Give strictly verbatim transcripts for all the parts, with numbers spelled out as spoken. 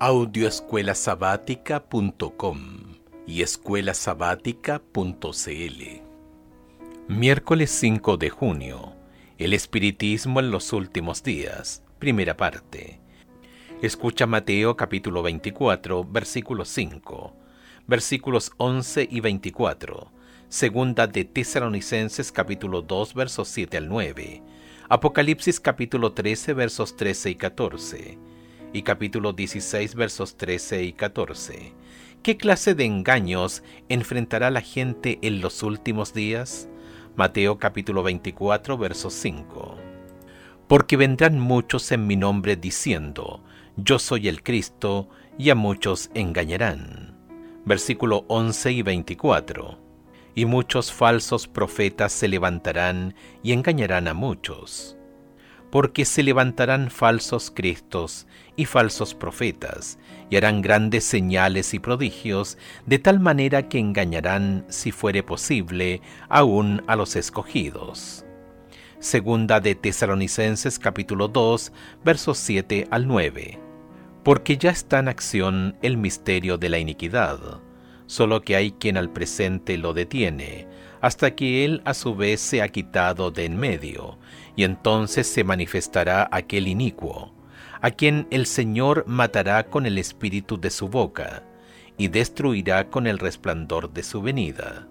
audio escuela sabática punto com y escuela sabática punto c l. Miércoles cinco de junio. El espiritismo en los últimos días. Primera parte. Escucha Mateo capítulo veinticuatro, versículo cinco, versículos once y veinticuatro. Segunda de Tesalonicenses capítulo dos, versos siete al nueve. Apocalipsis capítulo trece, versos trece y catorce. Y capítulo dieciséis, versos trece y catorce. ¿Qué clase de engaños enfrentará la gente en los últimos días? Mateo capítulo veinticuatro, versos cinco. Porque vendrán muchos en mi nombre diciendo, yo soy el Cristo, y a muchos engañarán. Versículo once y veinticuatro. Y muchos falsos profetas se levantarán y engañarán a muchos. Porque se levantarán falsos cristos y falsos profetas, y harán grandes señales y prodigios, de tal manera que engañarán, si fuere posible, aún a los escogidos. Segunda de Tesalonicenses capítulo dos, versos siete al nueve. Porque ya está en acción el misterio de la iniquidad, solo que hay quien al presente lo detiene, hasta que él a su vez se ha quitado de en medio, y entonces se manifestará aquel inicuo, a quien el Señor matará con el espíritu de su boca, y destruirá con el resplandor de su venida.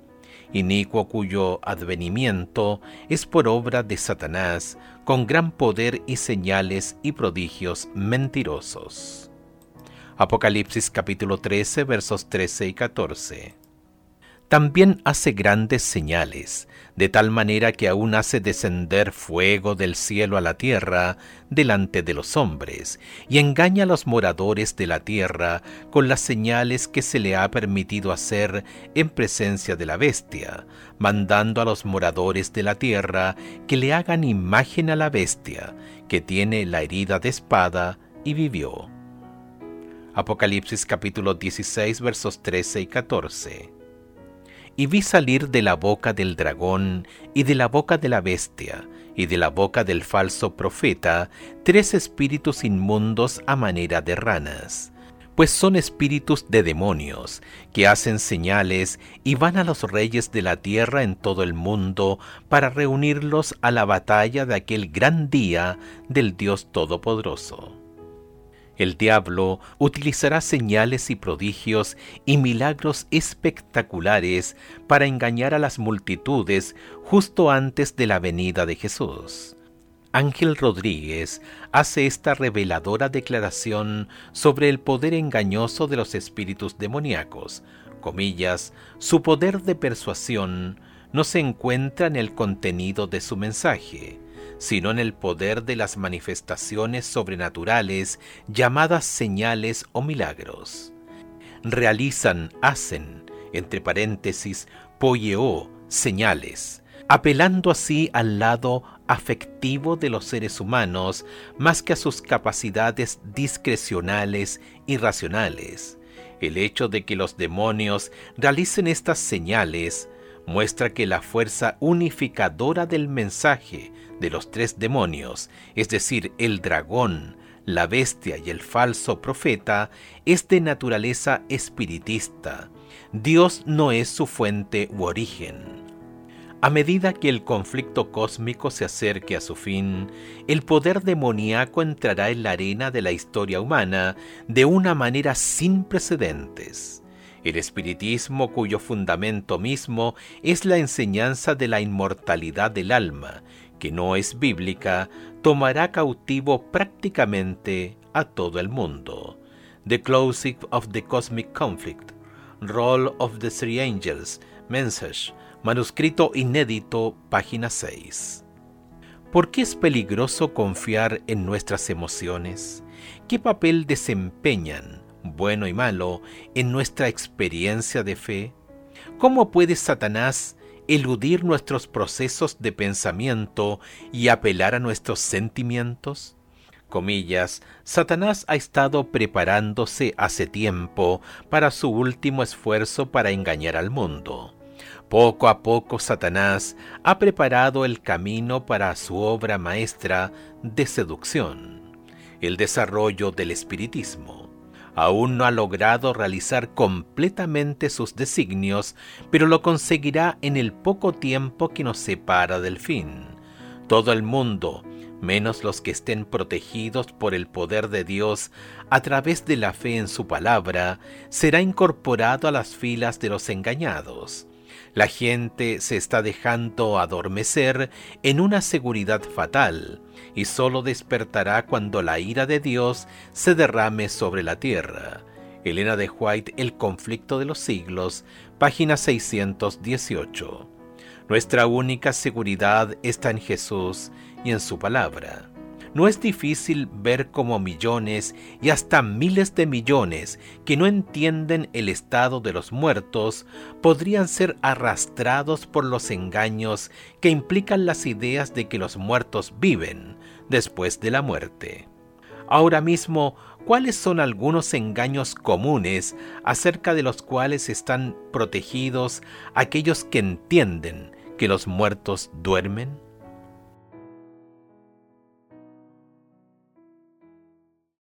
Inicuo cuyo advenimiento es por obra de Satanás, con gran poder y señales y prodigios mentirosos. Apocalipsis capítulo trece, versos trece y catorce. También hace grandes señales, de tal manera que aún hace descender fuego del cielo a la tierra delante de los hombres, y engaña a los moradores de la tierra con las señales que se le ha permitido hacer en presencia de la bestia, mandando a los moradores de la tierra que le hagan imagen a la bestia, que tiene la herida de espada y vivió. Apocalipsis capítulo dieciséis, versos trece y catorce. Y vi salir de la boca del dragón, y de la boca de la bestia, y de la boca del falso profeta, tres espíritus inmundos a manera de ranas, pues son espíritus de demonios, que hacen señales y van a los reyes de la tierra en todo el mundo para reunirlos a la batalla de aquel gran día del Dios Todopoderoso. El diablo utilizará señales y prodigios y milagros espectaculares para engañar a las multitudes justo antes de la venida de Jesús. Ángel Rodríguez hace esta reveladora declaración sobre el poder engañoso de los espíritus demoníacos. Comillas, su poder de persuasión no se encuentra en el contenido de su mensaje, sino en el poder de las manifestaciones sobrenaturales llamadas señales o milagros. Realizan, hacen, entre paréntesis, poieo, señales, apelando así al lado afectivo de los seres humanos más que a sus capacidades discrecionales y racionales. El hecho de que los demonios realicen estas señales muestra que la fuerza unificadora del mensaje de los tres demonios, es decir, el dragón, la bestia y el falso profeta, es de naturaleza espiritista. Dios no es su fuente u origen. A medida que el conflicto cósmico se acerque a su fin, el poder demoníaco entrará en la arena de la historia humana de una manera sin precedentes. El espiritismo, cuyo fundamento mismo es la enseñanza de la inmortalidad del alma, que no es bíblica, tomará cautivo prácticamente a todo el mundo. The Closing of the Cosmic Conflict, Role of the Three Angels, Message, manuscrito inédito, página seis. ¿Por qué es peligroso confiar en nuestras emociones? ¿Qué papel desempeñan, bueno y malo, en nuestra experiencia de fe? ¿Cómo puede Satanás eludir nuestros procesos de pensamiento y apelar a nuestros sentimientos? Comillas, Satanás ha estado preparándose hace tiempo para su último esfuerzo para engañar al mundo. Poco a poco Satanás ha preparado el camino para su obra maestra de seducción, el desarrollo del espiritismo. Aún no ha logrado realizar completamente sus designios, pero lo conseguirá en el poco tiempo que nos separa del fin. Todo el mundo, menos los que estén protegidos por el poder de Dios a través de la fe en su palabra, será incorporado a las filas de los engañados. La gente se está dejando adormecer en una seguridad fatal y solo despertará cuando la ira de Dios se derrame sobre la tierra. Elena de White, El conflicto de los siglos, página seiscientos dieciocho. Nuestra única seguridad está en Jesús y en su palabra. No es difícil ver cómo millones y hasta miles de millones que no entienden el estado de los muertos podrían ser arrastrados por los engaños que implican las ideas de que los muertos viven después de la muerte. Ahora mismo, ¿cuáles son algunos engaños comunes acerca de los cuales están protegidos aquellos que entienden que los muertos duermen?